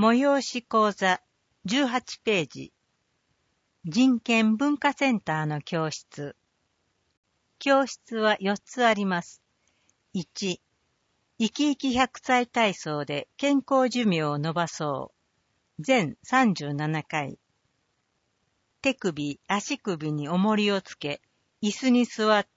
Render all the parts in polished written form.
催し講座18ページ。人権文化センターの教室。教室は4つあります。1、生き生き100歳体操で健康寿命を伸ばそう。全37回。手首、足首に重りをつけ、椅子に座って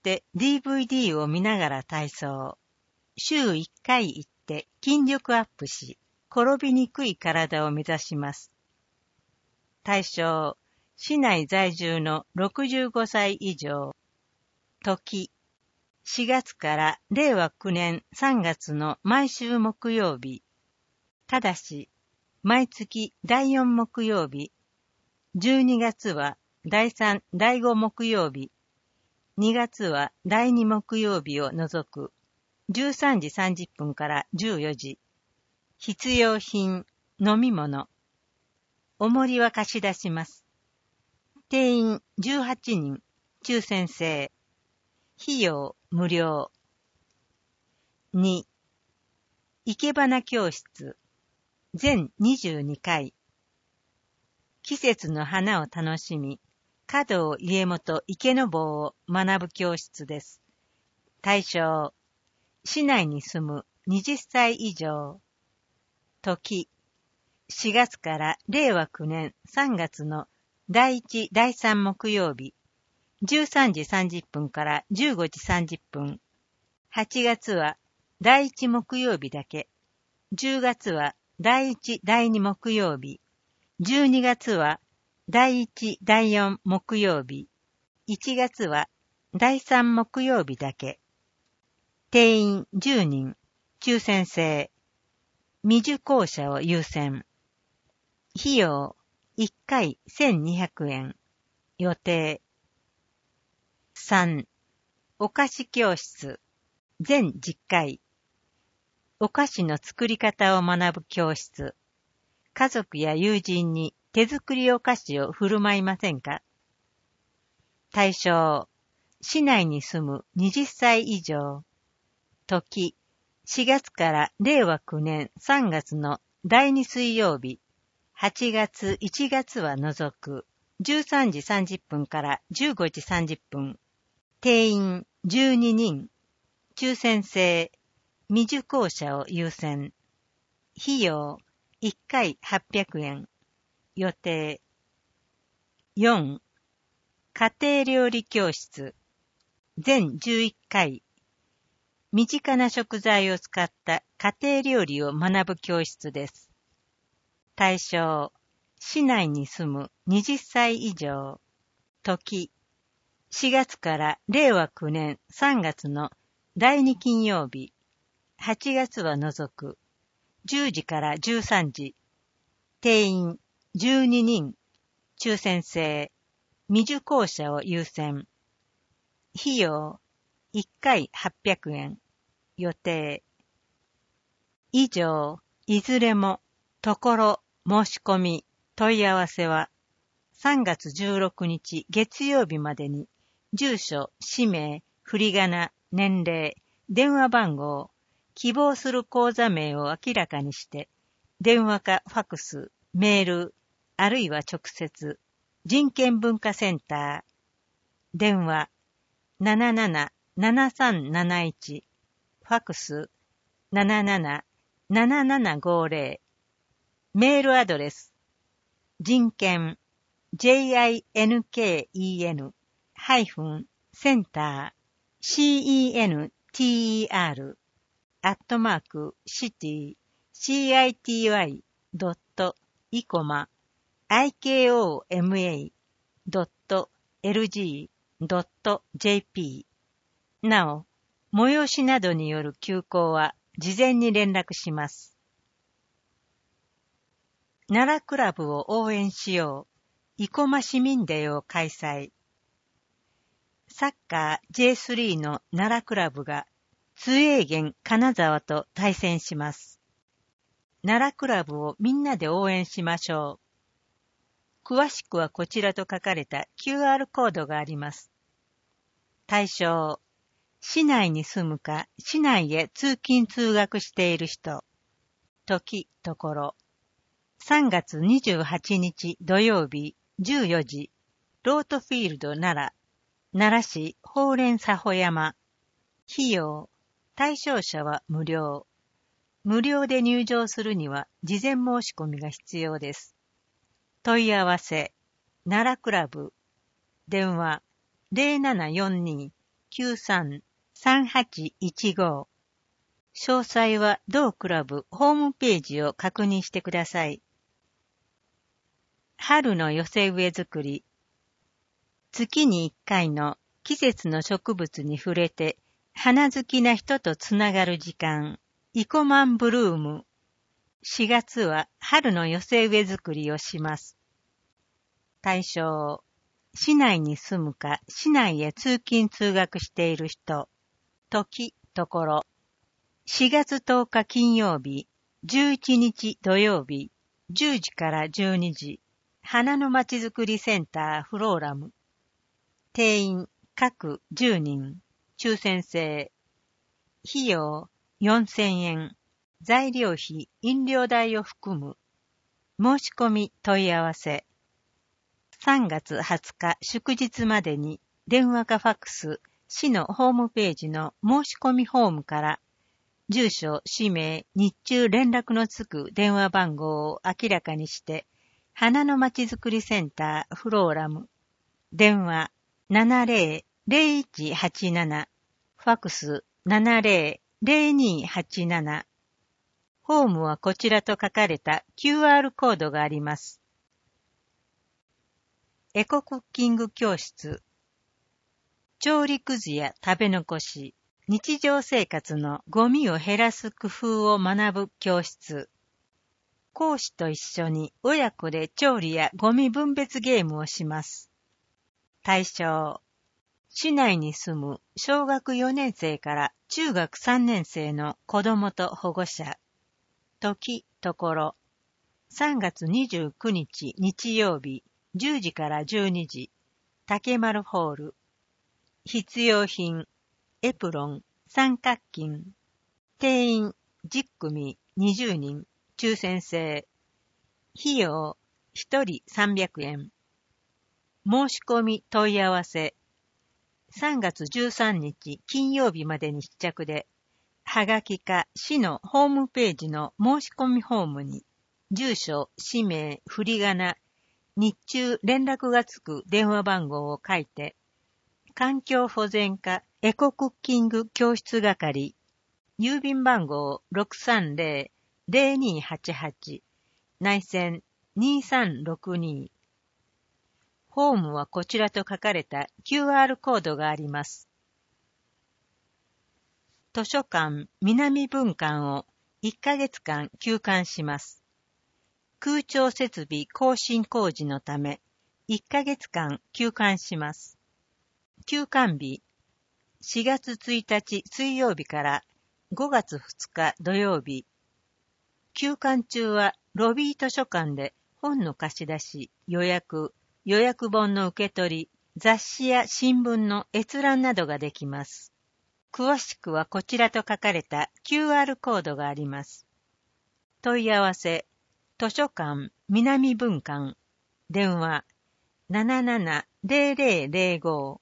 DVD を見ながら体操。週1回行って筋力アップし、転びにくい体を目指します。対象、市内在住の65歳以上。時、4月から令和9年3月の毎週木曜日。ただし、毎月第4木曜日。12月は第3、第5木曜日。2月は第2木曜日を除く。13時30分から14時。必要品、飲み物。重りは貸し出します。定員18人、抽選制。費用無料。2、生け花教室。全22回。季節の花を楽しみ、華道家元池坊を学ぶ教室です。対象、市内に住む20歳以上。時、4月から令和9年3月の第1、第3木曜日、13時30分から15時30分。8月は第1木曜日だけ。10月は第1、第2木曜日。12月は第1、第4木曜日。1月は第3木曜日だけ。定員10人。抽選制。未受講者を優先。費用1回1200円。予定。3、お菓子教室。全10回。お菓子の作り方を学ぶ教室。家族や友人に手作りお菓子を振る舞いませんか？対象、市内に住む20歳以上。時、4月から令和9年3月の第2水曜日、8月、1月は除く、13時30分から15時30分。定員12人。抽選制。未受講者を優先。費用1回800円。予定。4、家庭料理教室。全11回。身近な食材を使った家庭料理を学ぶ教室です。対象、市内に住む20歳以上。時、4月から令和9年3月の第2金曜日、8月は除く、10時から13時。定員12人。抽選制。未受講者を優先。費用1回800円。予定。以上、いずれも、ところ、申し込み、問い合わせは、3月16日月曜日までに、住所、氏名、振り仮名、年齢、電話番号、希望する講座名を明らかにして、電話かファクス、メール、あるいは直接、人権文化センター、電話、77-7371、ファクス、77-7750、メールアドレス、人権、center、city-city-icoma.lg.jp。なお、催しなどによる休講は事前に連絡します。奈良クラブを応援しよう。生駒市民デーを開催。サッカー J3 の奈良クラブが津永源金沢と対戦します。奈良クラブをみんなで応援しましょう。詳しくはこちらと書かれた QR コードがあります。対象、市内に住むか市内へ通勤通学している人。時、ところ。 3月28日土曜日14時、ロートフィールド奈良市法蓮佐保山。費用、対象者は無料。無料で入場するには事前申し込みが必要です。問い合わせ、奈良クラブ。電話、0742-93-3815。詳細は同クラブホームページを確認してください。春の寄せ植え作り。月に1回の季節の植物に触れて花好きな人とつながる時間、イコマンブルーム。4月は春の寄せ植え作りをします。対象、市内に住むか市内へ通勤通学している人。時、ところ。4月10日金曜日、11日土曜日、10時から12時、花のまちづくりセンターフローラム。定員各10人、抽選制。費用4000円。材料費、飲料代を含む。申し込み問い合わせ。3月20日祝日までに電話かファックス、市のホームページの申し込みフォームから住所、氏名、日中連絡のつく電話番号を明らかにして花のまちづくりセンターフローラム。電話 70-0187 ファックス 70-0287。フォームはこちらと書かれた QR コードがあります。エコクッキング教室。調理くずや食べ残し、日常生活のゴミを減らす工夫を学ぶ教室。講師と一緒に親子で調理やゴミ分別ゲームをします。対象、市内に住む小学4年生から中学3年生の子どもと保護者。時、ところ。3月29日日曜日、10時から12時、竹丸ホール。必要品、エプロン、三角巾。定員10組20人、抽選制。費用1人300円。申し込み問い合わせ。3月13日金曜日までに必着で、はがきか市のホームページの申し込みフォームに、住所、氏名、振り仮名、日中連絡がつく電話番号を書いて、環境保全課エコクッキング教室係、郵便番号 630-0288、内線2362。フォームはこちらと書かれた QR コードがあります。図書館南分館を1ヶ月間休館します。空調設備更新工事のため1ヶ月間休館します。休館日4月1日水曜日から5月2日土曜日。休館中はロビー図書館で本の貸し出し、予約本の受け取り、雑誌や新聞の閲覧などができます。詳しくはこちらと書かれた QR コードがあります。問い合わせ、図書館南分館、電話 77-0005。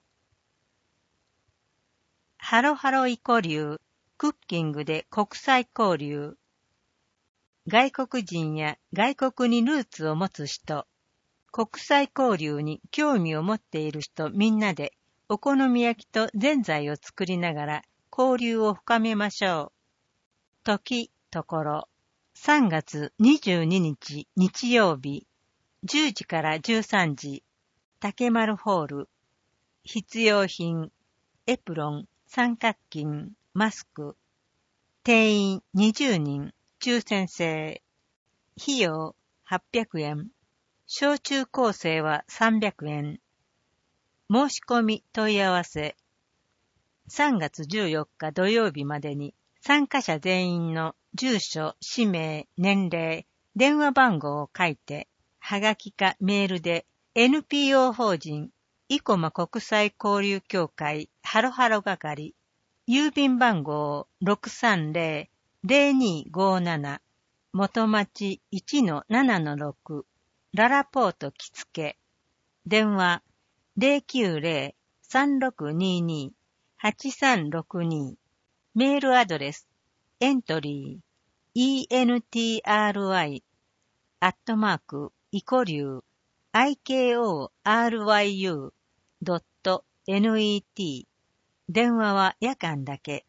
ハロハロイコ流、クッキングで国際交流。外国人や外国にルーツを持つ人、国際交流に興味を持っている人みんなでお好み焼きとぜんざいを作りながら交流を深めましょう。時、ところ。3月22日日曜日、10時から13時、竹丸ホール。必要品、エプロン、三角巾、マスク。定員20人、抽選制。費用800円。小中高生は300円。申し込み問い合わせ。3月14日土曜日までに参加者全員の住所、氏名、年齢、電話番号を書いて、はがきかメールで NPO 法人生駒国際交流協会ハロハロ係、郵便番号 630-0257 元町 1-7-6 ララポート着付。電話 090-3622-8362。メールアドレスエントリー entry@ikoryu.net。 電話は夜間だけ。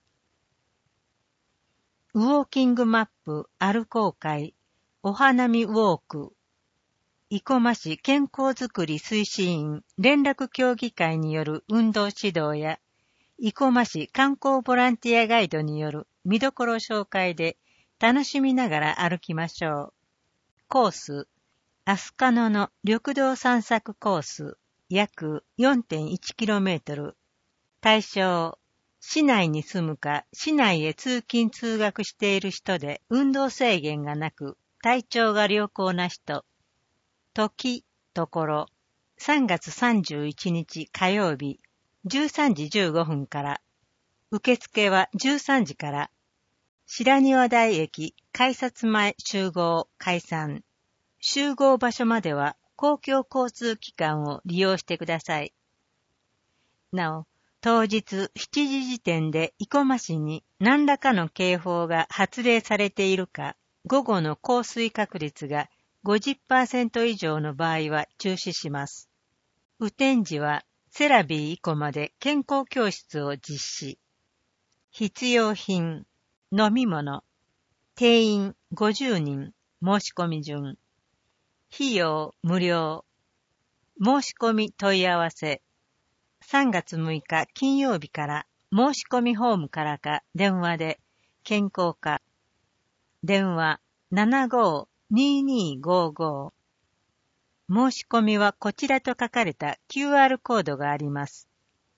ウォーキングマップ歩こう会お花見ウォーク。生駒市健康づくり推進員連絡協議会による運動指導や、生駒市観光ボランティアガイドによる見どころ紹介で楽しみながら歩きましょう。コース、飛鳥野の緑道散策コース、約 4.1km。対象、市内に住むか市内へ通勤通学している人で運動制限がなく体調が良好な人。時、ところ、3月31日火曜日、13時15分から。受付は13時から。白庭台駅改札前集合解散。集合場所までは公共交通機関を利用してください。なお、当日7時時点で生駒市に何らかの警報が発令されているか、午後の降水確率が 50% 以上の場合は中止します。雨天時はセラビー生駒で健康教室を実施。必要品、飲み物、定員50人、申し込み順。費用無料。申し込み問い合わせ。3月6日金曜日から申し込みフォームからか電話で健康課。電話 75-2255。申し込みはこちらと書かれた QR コードがあります。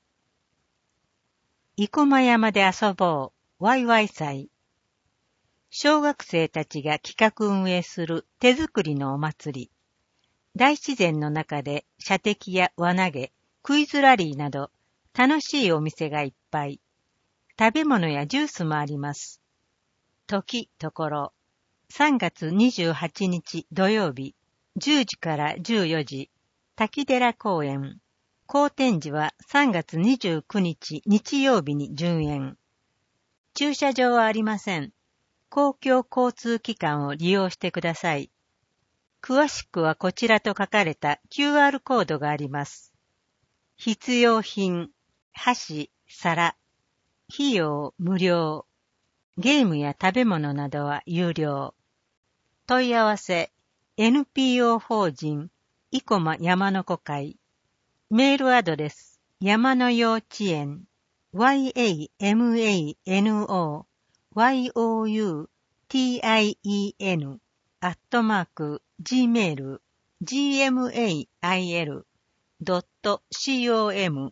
生駒山で遊ぼう、ワイワイ祭。小学生たちが企画運営する手作りのお祭り。大自然の中で射的や輪投げ、クイズラリーなど楽しいお店がいっぱい。食べ物やジュースもあります。時、ところ。3月28日土曜日、10時から14時、滝寺公園。公展時は3月29日日曜日に順延。駐車場はありません。公共交通機関を利用してください。詳しくはこちらと書かれた QR コードがあります。必要品、箸、皿。費用無料。ゲームや食べ物などは有料。問い合わせ、NPO 法人、生駒山の子会。メールアドレス、山の幼稚園、yamanoyoutien@gmail.com。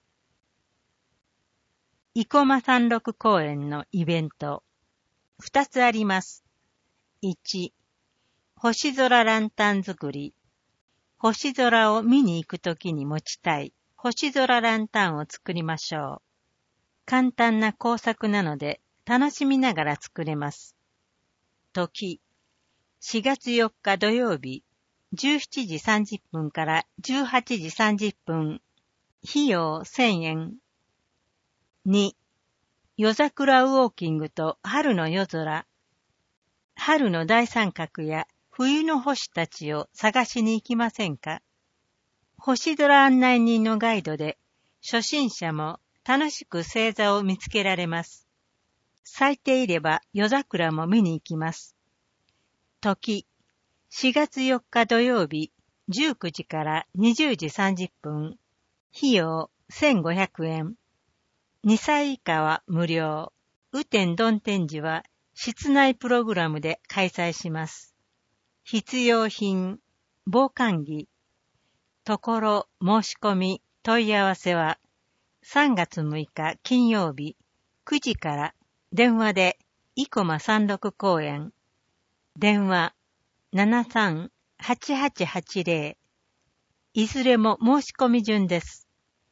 生駒山麓公園のイベント。2つあります。1、星空ランタン作り。星空を見に行くときに持ちたい星空ランタンを作りましょう。簡単な工作なので楽しみながら作れます。時、4月4日土曜日、17時30分から18時30分。費用1000円。2、夜桜ウォーキングと春の夜空。春の大三角や冬の星たちを探しに行きませんか？星空案内人のガイドで、初心者も楽しく星座を見つけられます。咲いていれば夜桜も見に行きます。時、4月4日土曜日、19時から20時30分。費用1500円。2歳以下は無料。雨天曇天時は室内プログラムで開催します。必要品、防寒着。ところ、申し込み、問い合わせは、3月6日金曜日、9時から電話で、生駒山麓公園。電話、73-8880。いずれも申し込み順です。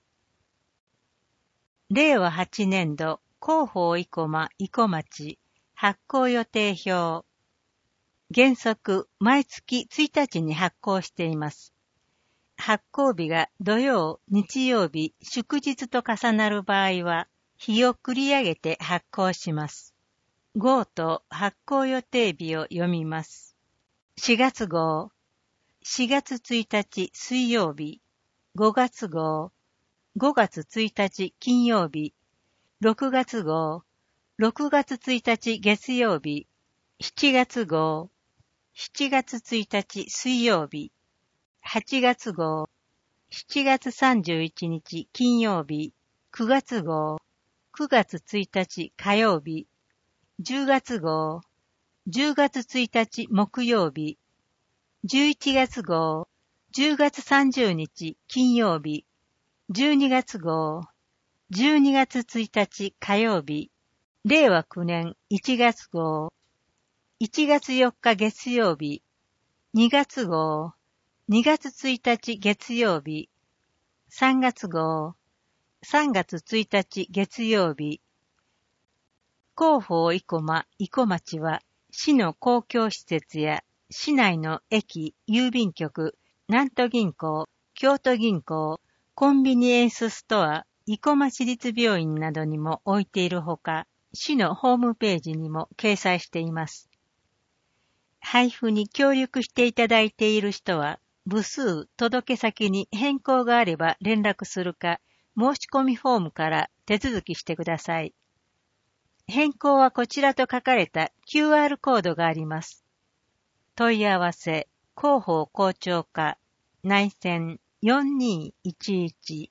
令和8年度、広報生駒生駒町発行予定表。 原則毎月1日に発行しています。発行日が土曜、日曜日、祝日と重なる場合は、日を繰り上げて発行します。号と発行予定日を読みます。4月号、4月1日水曜日、5月号、5月1日金曜日、6月号、6月1日月曜日、7月号、7月1日水曜日、8月号、7月31日金曜日、9月号、9月1日火曜日、10月号、10月1日木曜日、11月号、10月30日金曜日、12月号、12月1日火曜日、令和9年1月号、1月4日月曜日、2月号、2月1日月曜日、3月号、3月1日月曜日。広報生駒、生駒町は、市の公共施設や、市内の駅、郵便局、南都銀行、京都銀行、コンビニエンスストア、生駒市立病院などにも置いているほか、市のホームページにも掲載しています。配布に協力していただいている人は、部数、届け先に変更があれば連絡するか、申し込みフォームから手続きしてください。変更はこちらと書かれた QR コードがあります。問い合わせ、広報校長課、内線4211。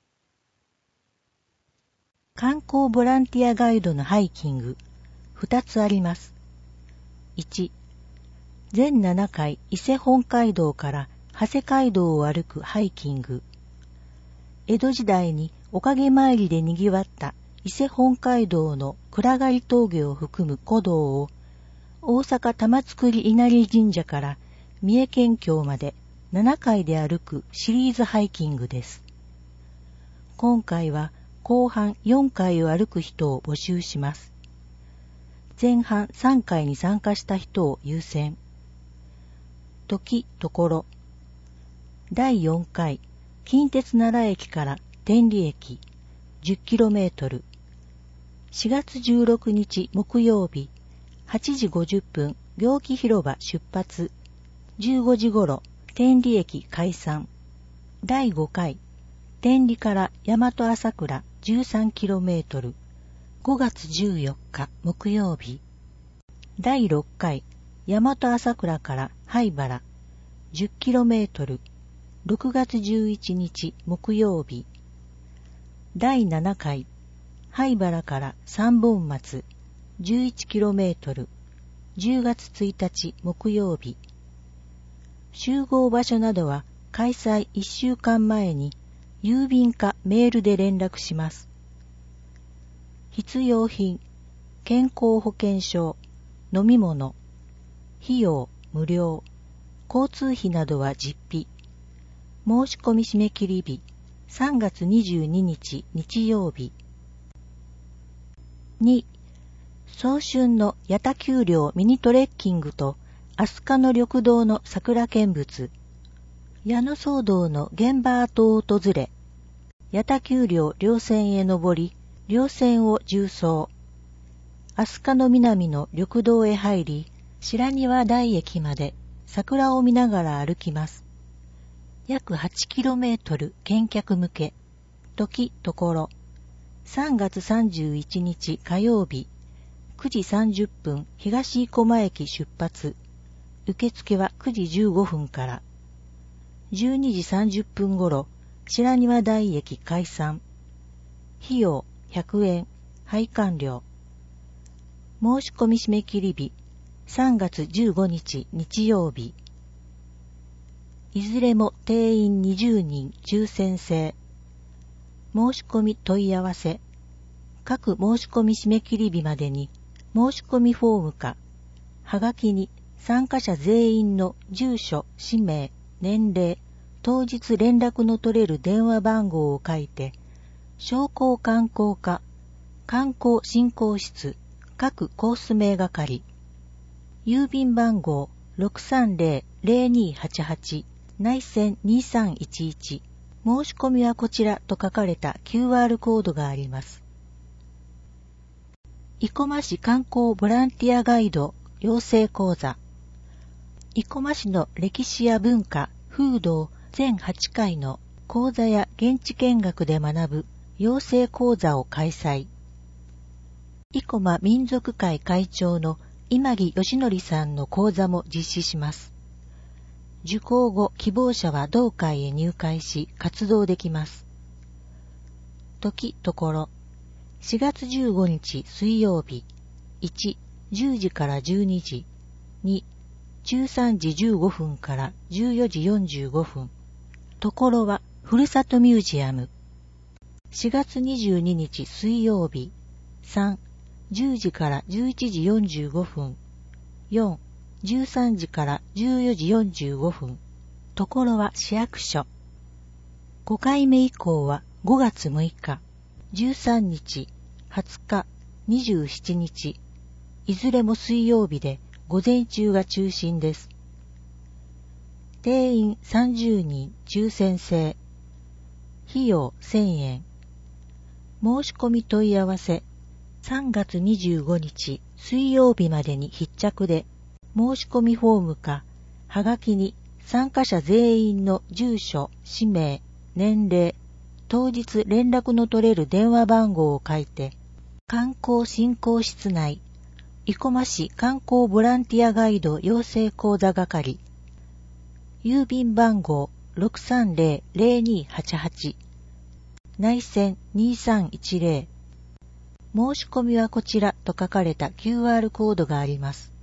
観光ボランティアガイドのハイキング、2つあります。1、全7回伊勢本街道から長谷街道を歩くハイキング。江戸時代におかげ参りで賑わった伊勢本街道の暗がり峠を含む古道を大阪玉造稲荷神社から三重県境まで7回で歩くシリーズハイキングです。今回は後半4回を歩く人を募集します。前半3回に参加した人を優先。時、ところ。第4回、近鉄奈良駅から天理駅、10km。4月16日木曜日、8時50分、行基広場出発。15時頃、天理駅解散。第5回、天理から大和朝倉 13km。5月14日木曜日。第6回、大和朝倉から灰原 10km。6月11日木曜日。第7回、灰原から三本松 11km。10月1日木曜日。集合場所などは開催1週間前に郵便かメールで連絡します。必要品、健康保険証、飲み物、費用無料、交通費などは実費。申し込み締め切り日、3月22日日曜日。2、早春の矢田丘陵ミニトレッキングと飛鳥の緑道の桜見物。矢野騒動の現場跡を訪れ、矢田丘陵稜線へ登り、稜線を縦走。飛鳥の南の緑道へ入り、白庭台駅まで桜を見ながら歩きます。約 8km 見客向け。時、ところ。3月31日火曜日、9時30分東生駒駅出発。受付は9時15分から。12時30分頃、白庭台駅解散。費用100円、配管料。申し込み締め切り日、3月15日日曜日。いずれも定員20人抽選制。申し込み問い合わせ。各申し込み締め切り日までに申し込みフォームか、はがきに参加者全員の住所、氏名、年齢、当日連絡の取れる電話番号を書いて、商工観光課、観光振興室、各コース名係、郵便番号 630-0288 内線2311申し込みはこちらと書かれた QR コードがあります。生駒市観光ボランティアガイド養成講座。生駒市の歴史や文化、風土全8回の講座や現地見学で学ぶ養成講座を開催。生駒民族会会長の今木義則さんの講座も実施します。受講後、希望者は同会へ入会し活動できます。時、ところ。4月15日水曜日。1、10時から12時。2、13時15分から14時45分。ところは、ふるさとミュージアム。4月22日水曜日。3、10時から11時45分。4、13時から14時45分。ところは市役所。5回目以降は5月6日、13日、20日、27日。いずれも水曜日で午前中が中心です。定員30人抽選制。費用1000円。申し込み問い合わせ。3月25日水曜日までに必着で、申し込みフォームか、はがきに参加者全員の住所、氏名、年齢、当日連絡の取れる電話番号を書いて、観光振興室内、生駒市観光ボランティアガイド養成講座係、郵便番号 630-0288 内線2310申し込みはこちらと書かれた QR コードがあります。